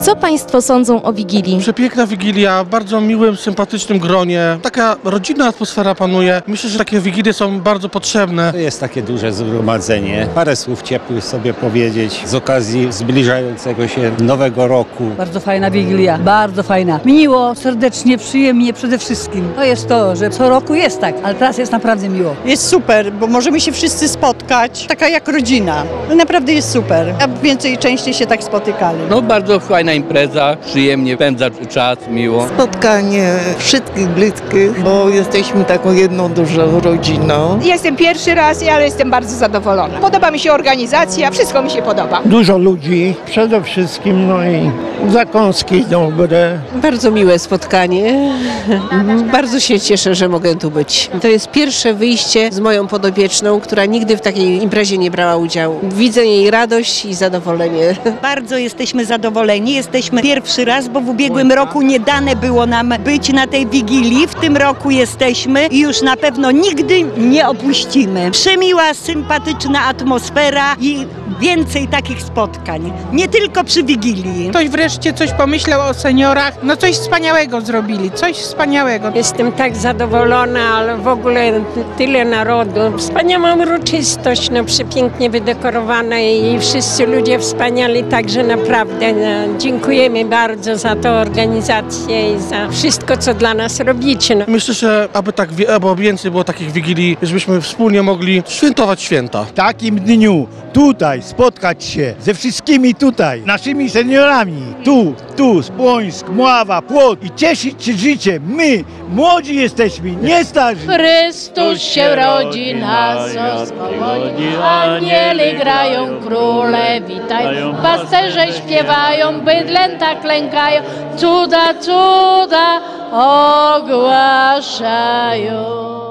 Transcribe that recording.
Co Państwo sądzą o Wigilii? Przepiękna Wigilia, w bardzo miłym, sympatycznym gronie. Taka rodzinna atmosfera panuje. Myślę, że takie Wigilie są bardzo potrzebne. To jest takie duże zgromadzenie. Parę słów ciepłych sobie powiedzieć z okazji zbliżającego się nowego roku. Bardzo fajna Wigilia, bardzo fajna. Miło, serdecznie, przyjemnie przede wszystkim. To jest to, że co roku jest tak, ale teraz jest naprawdę miło. Jest super, bo możemy się wszyscy spotkać, taka jak rodzina. Naprawdę jest super, a więcej częściej się tak spotykali. No bardzo fajna impreza, przyjemnie spędza czas, miło. Spotkanie wszystkich bliskich, bo jesteśmy taką jedną dużą rodziną. Jestem pierwszy raz, ale jestem bardzo zadowolona. Podoba mi się organizacja, wszystko mi się podoba. Dużo ludzi przede wszystkim, no i zakąski dobre. Bardzo miłe spotkanie. Bardzo się cieszę, że mogę tu być. To jest pierwsze wyjście z moją podopieczną, która nigdy w takiej imprezie nie brała udziału. Widzę jej radość i zadowolenie. Bardzo jesteśmy zadowoleni. Jesteśmy pierwszy raz, bo w ubiegłym roku nie dane było nam być na tej Wigilii. W tym roku jesteśmy i już na pewno nigdy nie opuścimy. Przemiła, sympatyczna atmosfera i więcej takich spotkań. Nie tylko przy Wigilii. Ktoś wreszcie coś pomyślał o seniorach. No coś wspaniałego zrobili, coś wspaniałego. Jestem tak zadowolona, ale w ogóle tyle narodu. Wspaniała uroczystość, no przepięknie wydekorowana i wszyscy ludzie wspaniali, także naprawdę dziękujemy bardzo za tę organizację i za wszystko, co dla nas robicie. Myślę, że aby więcej było takich Wigilii, żebyśmy wspólnie mogli świętować święta. W takim dniu tutaj spotkać się ze wszystkimi tutaj, naszymi seniorami, tu, Spłońsk, Mława, Płot i cieszyć się życiem. My, młodzi jesteśmy, nie starzy. Chrystus się rodzi, nas oswobodzi, anieli grają, króle witają, pasterze śpiewają, bydlęta klękają, cuda ogłaszają.